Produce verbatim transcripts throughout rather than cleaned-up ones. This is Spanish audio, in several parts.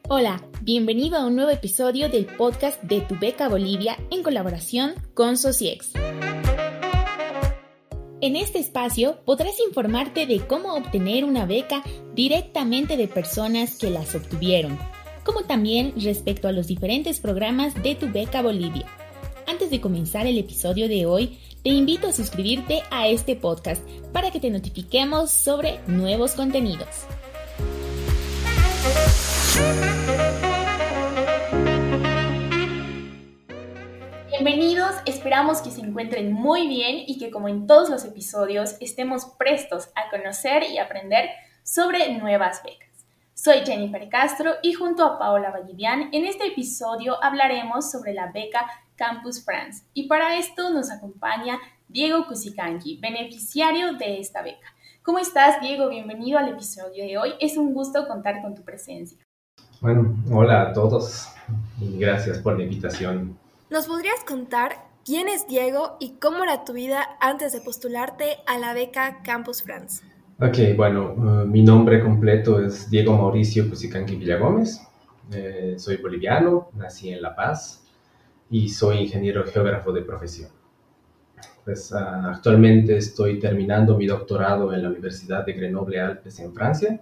Hola, bienvenido a un nuevo episodio del podcast de Tu Beca Bolivia en colaboración con Sociex. En este espacio podrás informarte de cómo obtener una beca directamente de personas que las obtuvieron, como también respecto a los diferentes programas de Tu Beca Bolivia. Antes de comenzar el episodio de hoy, te invito a suscribirte a este podcast para que te notifiquemos sobre nuevos contenidos. Bienvenidos, esperamos que se encuentren muy bien y que, como en todos los episodios, estemos prestos a conocer y aprender sobre nuevas becas. Soy Jennifer Castro y junto a Paola Vallivian en este episodio hablaremos sobre la beca Campus France, y para esto nos acompaña Diego Cusicanqui, beneficiario de esta beca. ¿Cómo estás, Diego? Bienvenido al episodio de hoy. Es un gusto contar con tu presencia. Bueno, hola a todos y gracias por la invitación. ¿Nos podrías contar quién es Diego y cómo era tu vida antes de postularte a la beca Campus France? Ok, bueno, uh, mi nombre completo es Diego Mauricio Cusicanqui Villagómez. Eh, soy boliviano, nací en La Paz y soy ingeniero geógrafo de profesión. Pues uh, actualmente estoy terminando mi doctorado en la Universidad de Grenoble-Alpes en Francia.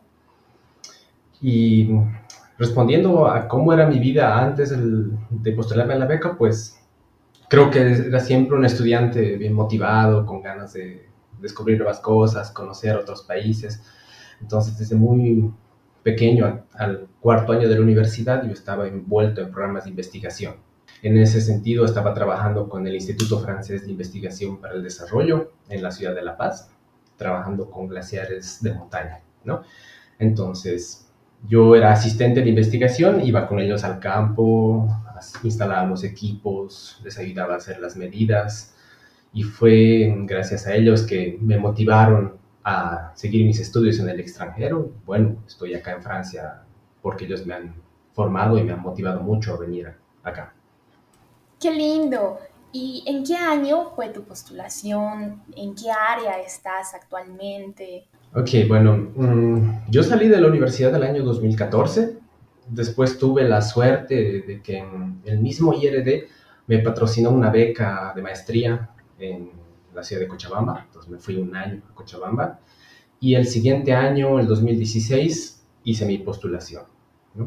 Y respondiendo a cómo era mi vida antes el, de postularme a la beca, pues creo que era siempre un estudiante bien motivado, con ganas de descubrir nuevas cosas, conocer otros países. Entonces, desde muy pequeño al, al cuarto año de la universidad, yo estaba envuelto en programas de investigación. En ese sentido, estaba trabajando con el Instituto Francés de Investigación para el Desarrollo en la ciudad de La Paz, trabajando con glaciares de montaña, ¿no? Entonces, yo era asistente de investigación, iba con ellos al campo, instalábamos equipos, les ayudaba a hacer las medidas y fue gracias a ellos que me motivaron a seguir mis estudios en el extranjero. Bueno, estoy acá en Francia porque ellos me han formado y me han motivado mucho a venir acá. ¡Qué lindo! ¿Y en qué año fue tu postulación? ¿En qué área estás actualmente? Ok, bueno, mmm, yo salí de la universidad del año dos mil catorce. Después tuve la suerte de, de que en el mismo I R D me patrocinó una beca de maestría en la ciudad de Cochabamba. Entonces me fui un año a Cochabamba. Y el siguiente año, el dos mil dieciséis, hice mi postulación, ¿no?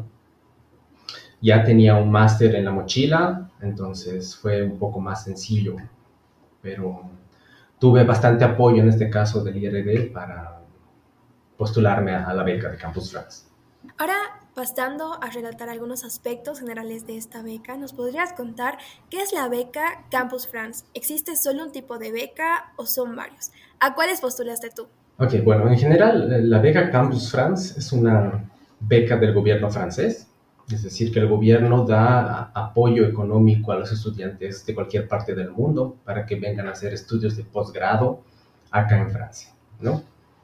Ya tenía un máster en la mochila, entonces fue un poco más sencillo. Pero tuve bastante apoyo en este caso del I R D para postularme a la beca de Campus France. Ahora, pasando a relatar algunos aspectos generales de esta beca, ¿nos podrías contar qué es la beca Campus France? ¿Existe solo un tipo de beca o son varios? ¿A cuáles postulaste tú? Ok, bueno, en general, la beca Campus France es una beca del gobierno francés, es decir, que el gobierno da apoyo económico a los estudiantes de cualquier parte del mundo para que vengan a hacer estudios de posgrado acá en Francia, ¿no?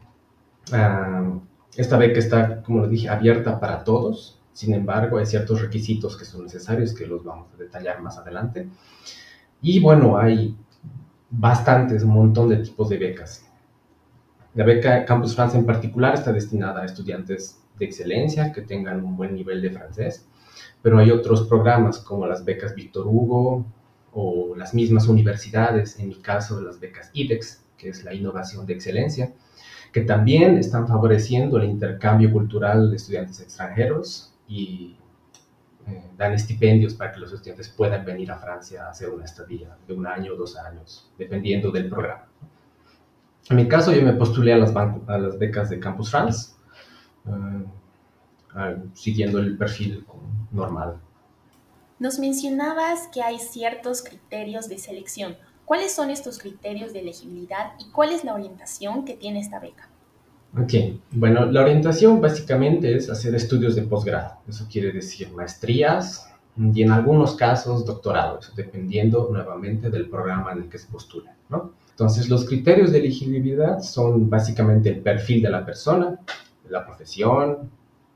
Uh, esta beca está, como lo dije, abierta para todos. Sin embargo, hay ciertos requisitos que son necesarios que los vamos a detallar más adelante. Y bueno, hay bastantes, un montón de tipos de becas. La beca Campus France en particular está destinada a estudiantes de excelencia que tengan un buen nivel de francés, pero hay otros programas como las becas Víctor Hugo o las mismas universidades, en mi caso las becas I D E X, que es la innovación de excelencia, que también están favoreciendo el intercambio cultural de estudiantes extranjeros y eh, dan estipendios para que los estudiantes puedan venir a Francia a hacer una estadía de un año o dos años, dependiendo del programa. En mi caso, yo me postulé a las, banco, a las becas de Campus France, uh, uh, siguiendo el perfil normal. Nos mencionabas que hay ciertos criterios de selección. ¿Cuáles son estos criterios de elegibilidad y cuál es la orientación que tiene esta beca? Ok, bueno, la orientación básicamente es hacer estudios de posgrado. Eso quiere decir maestrías y en algunos casos doctorados, dependiendo nuevamente del programa en el que se postula, ¿no? Entonces, los criterios de elegibilidad son básicamente el perfil de la persona, la profesión,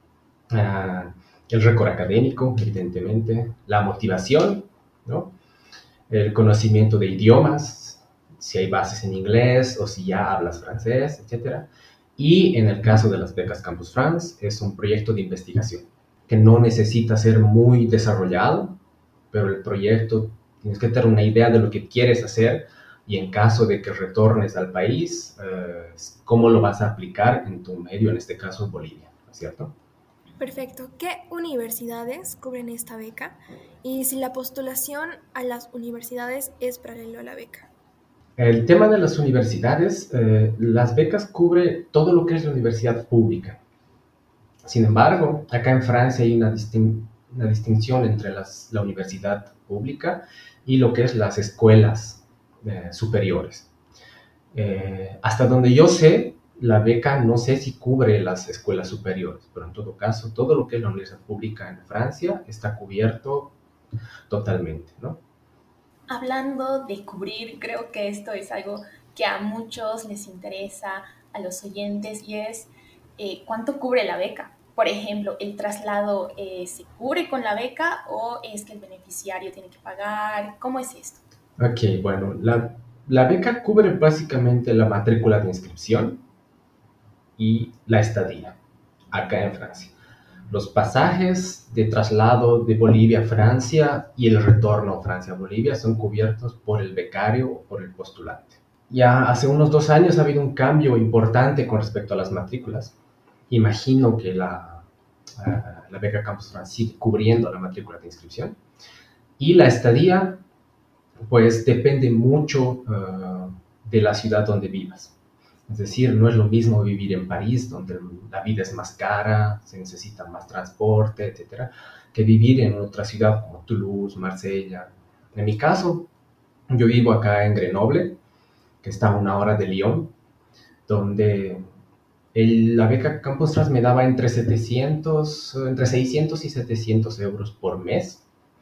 uh, el récord académico, evidentemente, la motivación, ¿no? El conocimiento de idiomas, si hay bases en inglés o si ya hablas francés, etcétera. Y en el caso de las becas Campus France, es un proyecto de investigación. que no necesita ser muy desarrollado, pero el proyecto, tienes que tener una idea de lo que quieres hacer y en caso de que retornes al país, eh, cómo lo vas a aplicar en tu medio, en este caso Bolivia, ¿no es cierto? Perfecto. ¿Qué universidades cubren esta beca? Y si la postulación a las universidades es paralelo a la beca. El tema de las universidades, eh, las becas cubre todo lo que es la universidad pública. Sin embargo, acá en Francia hay una, distin- una distinción entre las- la universidad pública y lo que es las escuelas eh, superiores. Eh, hasta donde yo sé, la beca no sé si cubre las escuelas superiores, pero en todo caso, todo lo que es la universidad pública en Francia está cubierto totalmente, ¿no? Hablando de cubrir, creo que esto es algo que a muchos les interesa, a los oyentes, y es eh, cuánto cubre la beca. Por ejemplo, ¿el traslado eh, se cubre con la beca o es que el beneficiario tiene que pagar? ¿Cómo es esto? Ok, bueno, la, la beca cubre básicamente la matrícula de inscripción y la estadía acá en Francia. Los pasajes de traslado de Bolivia a Francia y el retorno Francia-Bolivia son cubiertos por el becario o por el postulante. Ya hace unos dos años ha habido un cambio importante con respecto a las matrículas. Imagino que la, uh, la beca Campus France sigue cubriendo la matrícula de inscripción. Y la estadía, pues depende mucho uh, de la ciudad donde vivas. Es decir, no es lo mismo vivir en París, donde la vida es más cara, se necesita más transporte, etcétera, que vivir en otra ciudad como Toulouse, Marsella. En mi caso, yo vivo acá en Grenoble, que está a una hora de Lyon, donde el, la beca Campus France me daba entre, setecientos, entre seiscientos y setecientos euros por mes.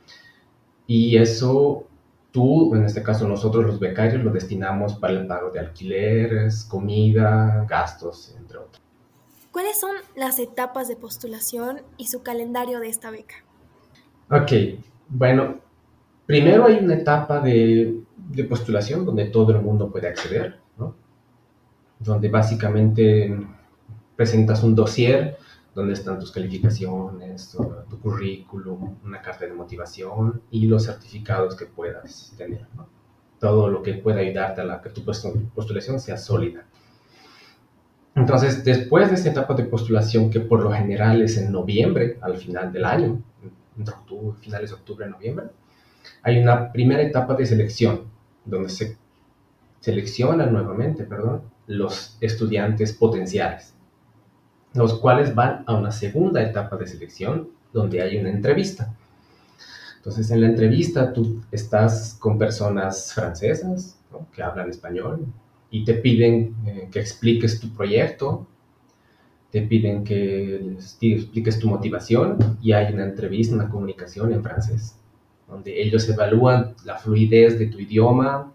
Y eso tú, en este caso nosotros los becarios, lo destinamos para el pago de alquileres, comida, gastos, entre otros. ¿Cuáles son las etapas de postulación y su calendario de esta beca? Ok, bueno, primero hay una etapa de, de postulación donde todo el mundo puede acceder, ¿no? Donde básicamente presentas un dossier donde están tus calificaciones, tu, tu currículum, una carta de motivación y los certificados que puedas tener, ¿no? Todo lo que pueda ayudarte a la, que tu postulación sea sólida. Entonces, después de esta etapa de postulación, que por lo general es en noviembre, al final del año, entre octubre, finales de octubre, noviembre, hay una primera etapa de selección, donde se seleccionan nuevamente, perdón, los estudiantes potenciales, los cuales van a una segunda etapa de selección, donde hay una entrevista. Entonces, en la entrevista tú estás con personas francesas, ¿no?, que hablan español y te piden eh, que expliques tu proyecto, te piden que te expliques tu motivación y hay una entrevista, una comunicación en francés, donde ellos evalúan la fluidez de tu idioma,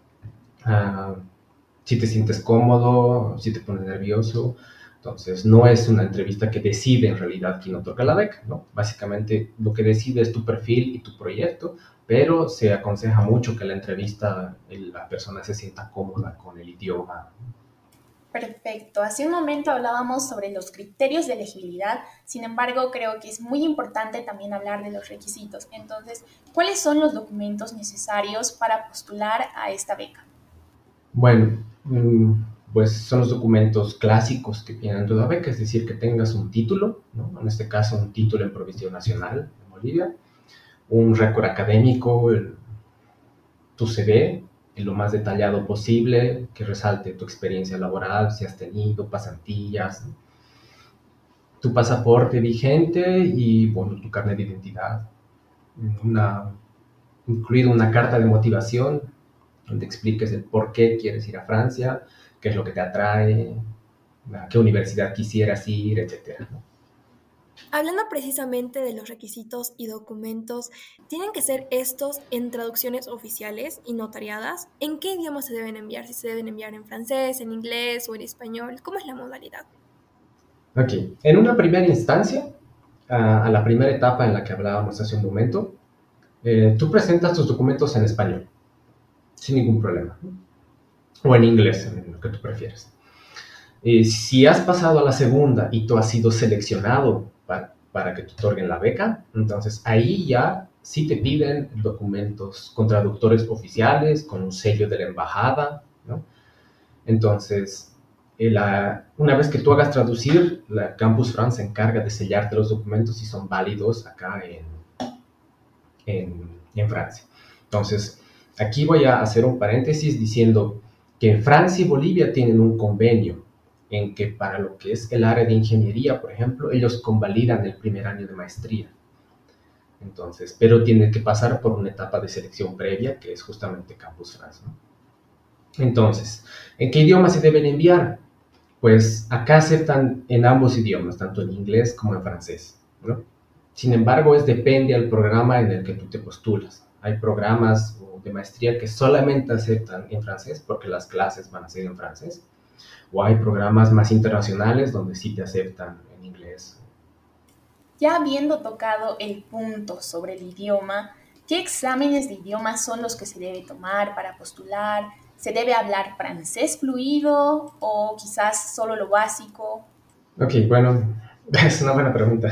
uh, si te sientes cómodo, si te pones nervioso. Entonces, no es una entrevista que decide en realidad quién otorga la beca, ¿no? Básicamente, lo que decide es tu perfil y tu proyecto, pero se aconseja mucho que en la entrevista la persona se sienta cómoda con el idioma. Perfecto. Hace un momento hablábamos sobre los criterios de elegibilidad, sin embargo, creo que es muy importante también hablar de los requisitos. Entonces, ¿cuáles son los documentos necesarios para postular a esta beca? Bueno, pues son los documentos clásicos que tienen toda beca, es decir, que tengas un título, ¿no? En este caso un título en Provisión Nacional en Bolivia, un récord académico, el, tu C V, en lo más detallado posible, que resalte tu experiencia laboral, si has tenido pasantías, ¿no?, tu pasaporte vigente y, bueno, tu carnet de identidad, una, incluido una carta de motivación donde expliques el por qué quieres ir a Francia, qué es lo que te atrae, a qué universidad quisieras ir, etcétera, ¿no? Hablando precisamente de los requisitos y documentos, ¿tienen que ser estos en traducciones oficiales y notariadas? ¿En qué idioma se deben enviar? ¿Si se deben enviar en francés, en inglés o en español? ¿Cómo es la modalidad? Ok, en una primera instancia, a, a la primera etapa en la que hablábamos hace un momento, eh, tú presentas tus documentos en español, sin ningún problema, ¿no?, o en inglés, en lo que tú prefieras. Eh, si has pasado a la segunda y tú has sido seleccionado para, para que te otorguen la beca. Entonces ahí ya sí te piden documentos con traductores oficiales, con un sello de la embajada, ¿no? Entonces, eh, la, una vez que tú hagas traducir, la Campus France se encarga de sellarte los documentos si son válidos acá en, en, en Francia. Entonces, aquí voy a hacer un paréntesis diciendo que en Francia y Bolivia tienen un convenio en que para lo que es el área de ingeniería, por ejemplo, ellos convalidan el primer año de maestría. Entonces, pero tienen que pasar por una etapa de selección previa, que es justamente Campus France, ¿no? Entonces, ¿en qué idioma se deben enviar? Pues acá aceptan en ambos idiomas, tanto en inglés como en francés, ¿no? Sin embargo, es depende del programa en el que tú te postulas. Hay programas de maestría que solamente aceptan en francés porque las clases van a ser en francés. O hay programas más internacionales donde sí te aceptan en inglés. Ya habiendo tocado el punto sobre el idioma, ¿qué exámenes de idioma son los que se debe tomar para postular? ¿Se debe hablar francés fluido o quizás solo lo básico? Ok, bueno, es una buena pregunta.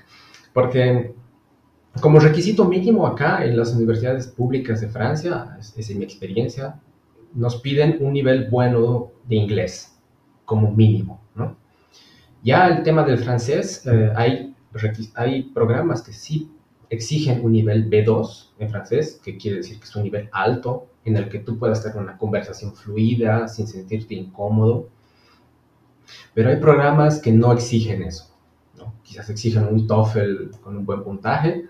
Porque como requisito mínimo acá en las universidades públicas de Francia, es, es en mi experiencia, nos piden un nivel bueno de inglés como mínimo, ¿no? Ya el tema del francés, eh, hay, hay programas que sí exigen un nivel B dos en francés, que quiere decir que es un nivel alto, en el que tú puedas tener una conversación fluida, sin sentirte incómodo. Pero hay programas que no exigen eso, ¿no? Quizás exigen un TOEFL con un buen puntaje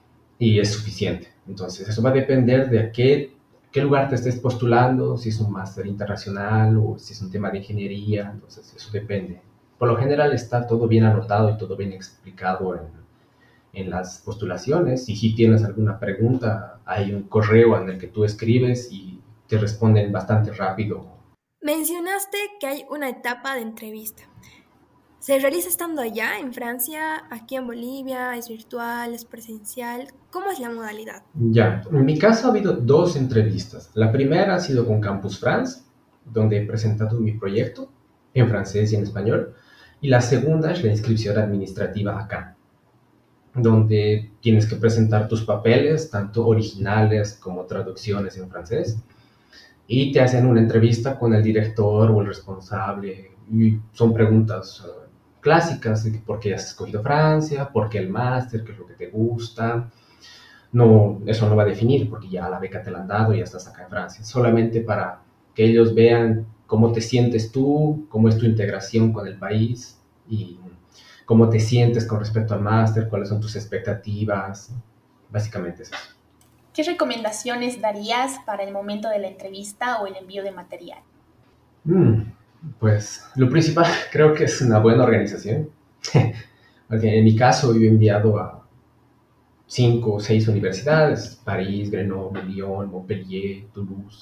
y es suficiente. Entonces, eso va a depender de a qué, qué lugar te estés postulando, si es un máster internacional o si es un tema de ingeniería. Entonces, eso depende. Por lo general está todo bien anotado y todo bien explicado en, en las postulaciones. Y si tienes alguna pregunta, hay un correo en el que tú escribes y te responden bastante rápido. Mencionaste que hay una etapa de entrevista. ¿Se realiza estando allá en Francia, aquí en Bolivia? ¿Es virtual? ¿Es presencial? ¿Cómo es la modalidad? Ya, en mi caso ha habido dos entrevistas. La primera ha sido con Campus France, donde he presentado mi proyecto en francés y en español. Y la segunda es la inscripción administrativa acá, donde tienes que presentar tus papeles, tanto originales como traducciones en francés, y te hacen una entrevista con el director o el responsable, y son preguntas uh, clásicas, de por qué has escogido Francia, por qué el máster, qué es lo que te gusta. No, eso no va a definir, porque ya la beca te la han dado y ya estás acá en Francia, solamente para que ellos vean cómo te sientes tú, cómo es tu integración con el país y cómo te sientes con respecto al máster, cuáles son tus expectativas, básicamente es eso. ¿Qué recomendaciones darías para el momento de la entrevista o el envío de material? Mm, pues lo principal creo que es una buena organización. Porque en mi caso yo he enviado a cinco o seis universidades: París, Grenoble, Lyon, Montpellier, Toulouse.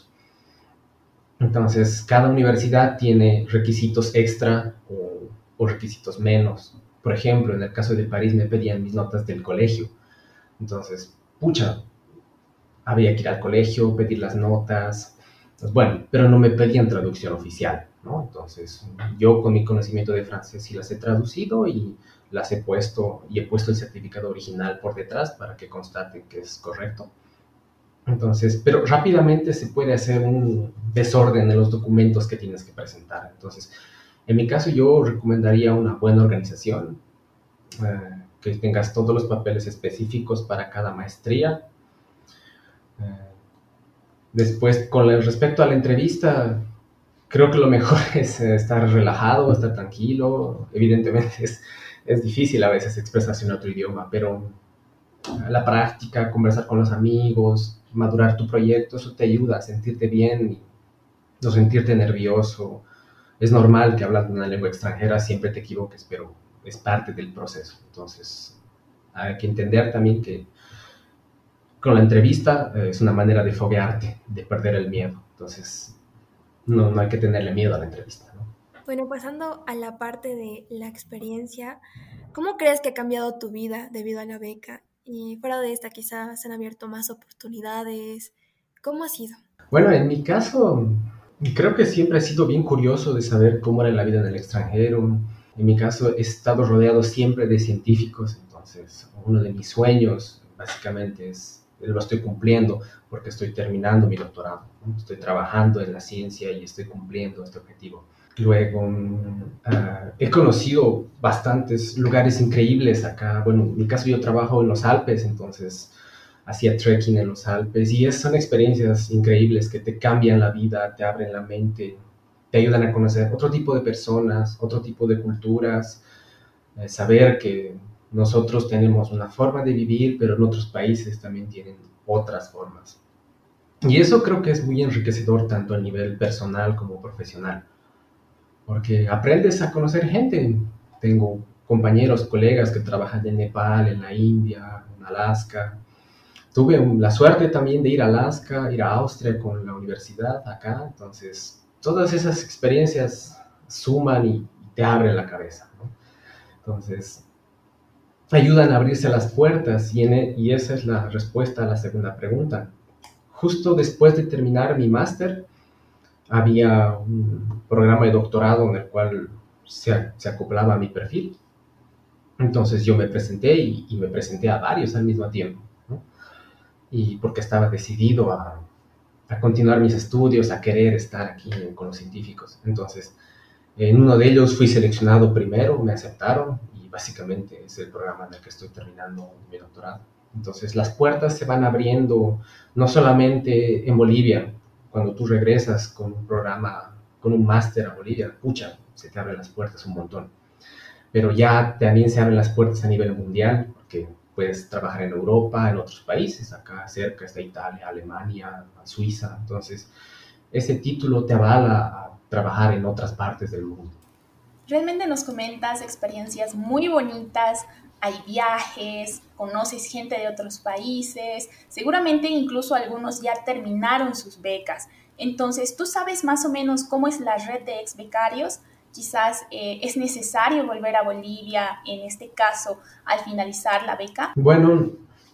Entonces cada universidad tiene requisitos extra o, o requisitos menos. Por ejemplo, en el caso de París me pedían mis notas del colegio. Entonces, pucha, había que ir al colegio, pedir las notas, pues bueno, pero no me pedían traducción oficial, ¿no? Entonces, yo con mi conocimiento de francés sí las he traducido y las he puesto, y he puesto el certificado original por detrás para que constate que es correcto. Entonces, pero rápidamente se puede hacer un desorden en los documentos que tienes que presentar. Entonces, en mi caso yo recomendaría una buena organización, eh, que tengas todos los papeles específicos para cada maestría. Después, con respecto a la entrevista, creo que lo mejor es estar relajado, estar tranquilo. Evidentemente es, es difícil a veces expresarse en otro idioma, pero la práctica, conversar con los amigos, madurar tu proyecto, eso te ayuda a sentirte bien y no sentirte nervioso. Es normal que hablando una lengua extranjera siempre te equivoques, pero es parte del proceso. Entonces, hay que entender también que con la entrevista eh, es una manera de foguearte, de perder el miedo. Entonces, no, no hay que tenerle miedo a la entrevista, ¿no? Bueno, pasando a la parte de la experiencia, ¿cómo crees que ha cambiado tu vida debido a la beca? Y fuera de esta, quizás se han abierto más oportunidades. ¿Cómo ha sido? Bueno, en mi caso, creo que siempre he sido bien curioso de saber cómo era la vida en el extranjero. En mi caso, he estado rodeado siempre de científicos. Entonces, uno de mis sueños, básicamente, es, lo estoy cumpliendo porque estoy terminando mi doctorado, ¿no? Estoy trabajando en la ciencia y estoy cumpliendo este objetivo. Luego, uh, he conocido bastantes lugares increíbles acá. Bueno, en mi caso yo trabajo en los Alpes, entonces hacía trekking en los Alpes y es, son experiencias increíbles que te cambian la vida, te abren la mente, te ayudan a conocer otro tipo de personas, otro tipo de culturas, eh, saber que nosotros tenemos una forma de vivir, pero en otros países también tienen otras formas. Y eso creo que es muy enriquecedor tanto a nivel personal como profesional, porque aprendes a conocer gente. Tengo compañeros, colegas que trabajan en Nepal, en la India, en Alaska. Tuve la suerte también de ir a Alaska, ir a Austria con la universidad acá, entonces todas esas experiencias suman y te abren la cabeza, ¿no? Entonces, ayudan a abrirse las puertas y, en, y esa es la respuesta a la segunda pregunta. Justo después de terminar mi máster, había un programa de doctorado en el cual se, se acoplaba a mi perfil. Entonces yo me presenté y, y me presenté a varios al mismo tiempo, ¿no? Y porque estaba decidido a, a continuar mis estudios, a querer estar aquí con los científicos. Entonces, en uno de ellos fui seleccionado primero, me aceptaron y básicamente es el programa en el que estoy terminando mi doctorado. Entonces, las puertas se van abriendo no solamente en Bolivia. Cuando tú regresas con un programa, con un máster a Bolivia, pucha, se te abren las puertas un montón. Pero ya también se abren las puertas a nivel mundial, porque puedes trabajar en Europa, en otros países, acá cerca está Italia, Alemania, Suiza. Entonces, ese título te avala a trabajar en otras partes del mundo. Realmente nos comentas experiencias muy bonitas, hay viajes, conoces gente de otros países, seguramente incluso algunos ya terminaron sus becas. Entonces, ¿tú sabes más o menos cómo es la red de ex becarios? Quizás eh, es necesario volver a Bolivia, en este caso, al finalizar la beca. Bueno,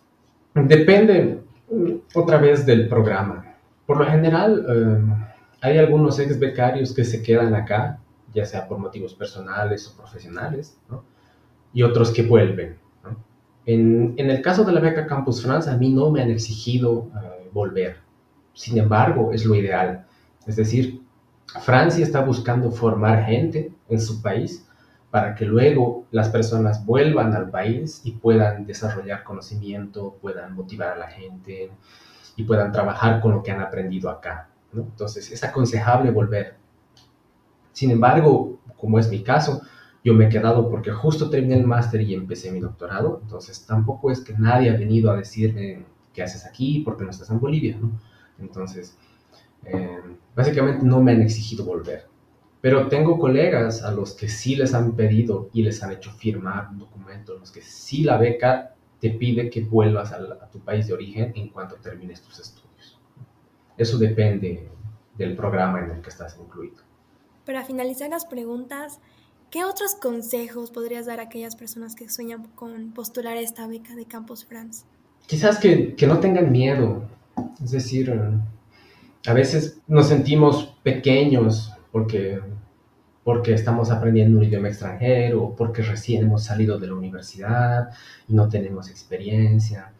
depende otra vez del programa. Por lo general, eh, hay algunos ex becarios que se quedan acá, ya sea por motivos personales o profesionales, ¿no? Y otros que vuelven, ¿no? En, en el caso de la beca Campus France, a mí no me han exigido uh, volver. Sin embargo, es lo ideal. Es decir, Francia está buscando formar gente en su país para que luego las personas vuelvan al país y puedan desarrollar conocimiento, puedan motivar a la gente y puedan trabajar con lo que han aprendido acá, ¿no? Entonces, es aconsejable volver. Sin embargo, como es mi caso, yo me he quedado porque justo terminé el máster y empecé mi doctorado, entonces tampoco es que nadie ha venido a decirme qué haces aquí, por qué no estás en Bolivia, ¿no? Entonces, eh, básicamente no me han exigido volver. Pero tengo colegas a los que sí les han pedido y les han hecho firmar un documento en los que sí la beca te pide que vuelvas a, la, a tu país de origen en cuanto termines tus estudios. Eso depende del programa en el que estás incluido. Para finalizar las preguntas, ¿qué otros consejos podrías dar a aquellas personas que sueñan con postular a esta beca de Campus France? Quizás que, que no tengan miedo. Es decir, a veces nos sentimos pequeños porque, porque estamos aprendiendo un idioma extranjero, porque recién hemos salido de la universidad y no tenemos experiencia.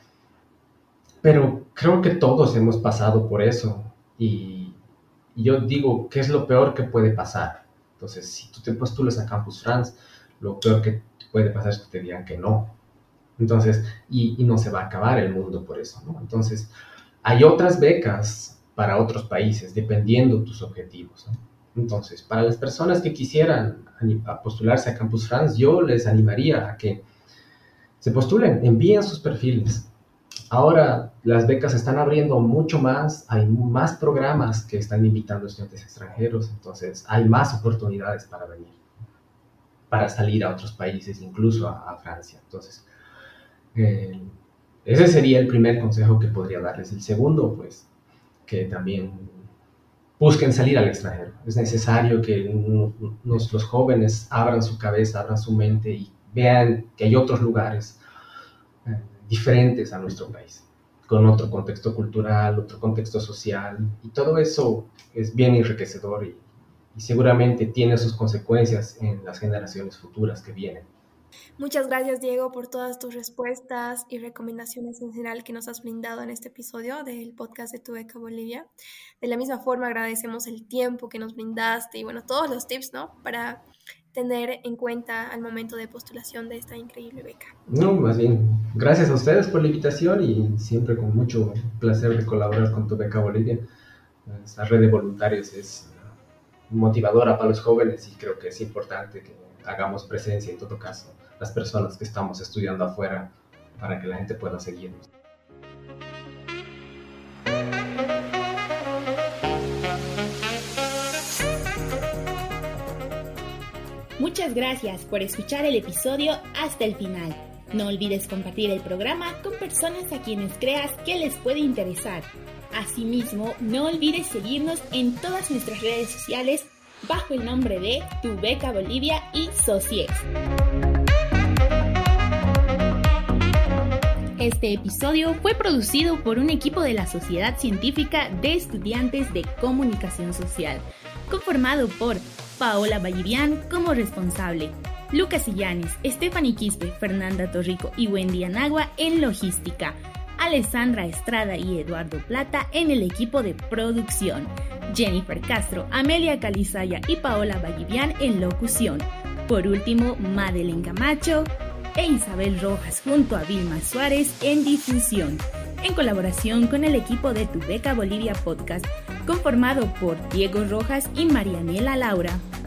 Pero creo que todos hemos pasado por eso y, y yo digo, ¿qué es lo peor que puede pasar? Entonces, si tú te postulas a Campus France, lo peor que puede pasar es que te digan que no. Entonces, y, y no se va a acabar el mundo por eso, ¿no? Entonces, hay otras becas para otros países, dependiendo tus objetivos, ¿no? Entonces, para las personas que quisieran a postularse a Campus France, yo les animaría a que se postulen, envíen sus perfiles. Ahora las becas se están abriendo mucho más, hay más programas que están invitando a estudiantes extranjeros, entonces hay más oportunidades para venir, para salir a otros países, incluso a, a Francia. Entonces, eh, ese sería el primer consejo que podría darles. El segundo, pues, que también busquen salir al extranjero. Es necesario que nos, los jóvenes abran su cabeza, abran su mente y vean que hay otros lugares eh, diferentes a nuestro país, con otro contexto cultural, otro contexto social, y todo eso es bien enriquecedor y, y seguramente tiene sus consecuencias en las generaciones futuras que vienen. Muchas gracias, Diego, por todas tus respuestas y recomendaciones en general que nos has brindado en este episodio del podcast de Tu Beca Bolivia. De la misma forma, agradecemos el tiempo que nos brindaste y, bueno, todos los tips, ¿no?, para tener en cuenta al momento de postulación de esta increíble beca. No, más bien, gracias a ustedes por la invitación y siempre con mucho placer de colaborar con Tu Beca Bolivia. Esta red de voluntarios es motivadora para los jóvenes y creo que es importante que hagamos presencia en todo caso las personas que estamos estudiando afuera para que la gente pueda seguirnos. Muchas gracias por escuchar el episodio hasta el final. No olvides compartir el programa con personas a quienes creas que les puede interesar. Asimismo, no olvides seguirnos en todas nuestras redes sociales bajo el nombre de Tu Beca Bolivia y Sociex. Este episodio fue producido por un equipo de la Sociedad Científica de Estudiantes de Comunicación Social, conformado por Paola Vallivian como responsable, Lucas Illanes, Stephanie Quispe, Fernanda Torrico y Wendy Anagua en logística, Alessandra Estrada y Eduardo Plata en el equipo de producción, Jennifer Castro, Amelia Calizaya y Paola Vallivian en locución. Por último, Madeleine Camacho e Isabel Rojas junto a Vilma Suárez en difusión, en colaboración con el equipo de Tu Beca Bolivia Podcast, conformado por Diego Rojas y Marianela Laura.